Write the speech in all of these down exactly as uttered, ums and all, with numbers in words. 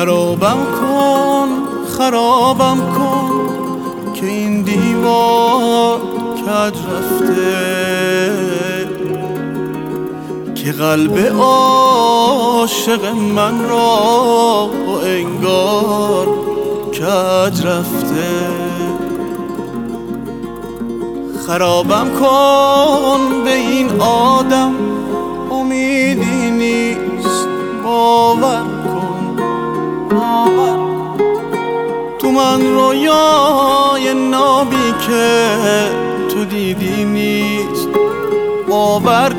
خرابم کن خرابم کن که این دیوار کج رفته، که قلب عاشق من را انگار کج رفته. خرابم کن به این آدم امیدی نیست، باور کن باور کن تو من رویای نابی که تو دیدی نیست، باور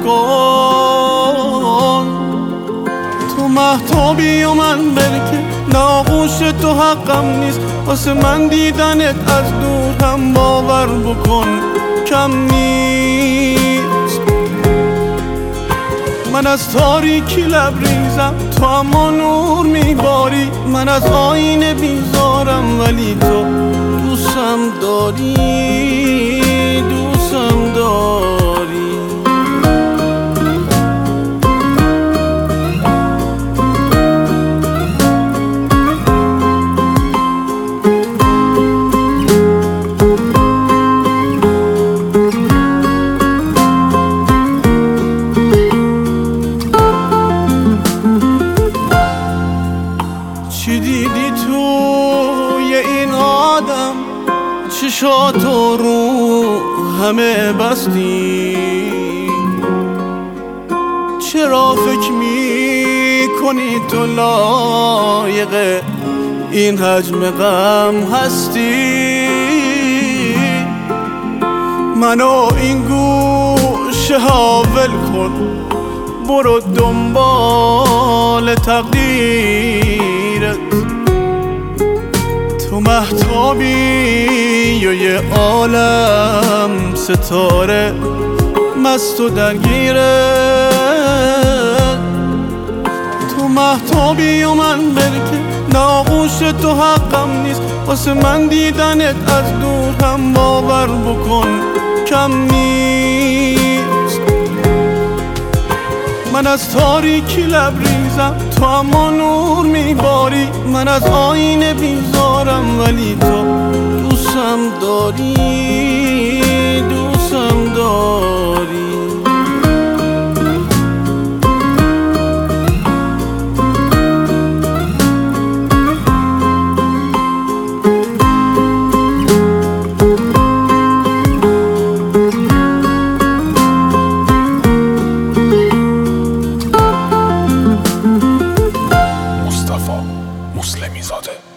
کن تو مهتابی و من برکه، ناغوش تو حقم نیست، واسه من دیدنت از دور هم باور بکن کم نیست. من از تاریکی لبریزم تو اما نور میباری، من از آینه بیزارم ولی تو دوستم داری دوستم داری. چی دیدی توی این آدم، چشاتو رو همه بستی، چرا فکر میکنی تو لایق این حجم غم هستی؟ منو این گوشه ها ول کن، برو دنبال تقدیرت، تو مهتابی و یه عالم ستاره مست و درگیره، تو مهتابی و من برکه، ناغوش تو حقم نیست، واسه من دیدنت از دور هم باور بکن کم نیست. من از تاریکی لبریزم تو اما نور میباری، من از آینه بیزارم ولی تو دوستم داری دوستم داری. مسلمی زاده.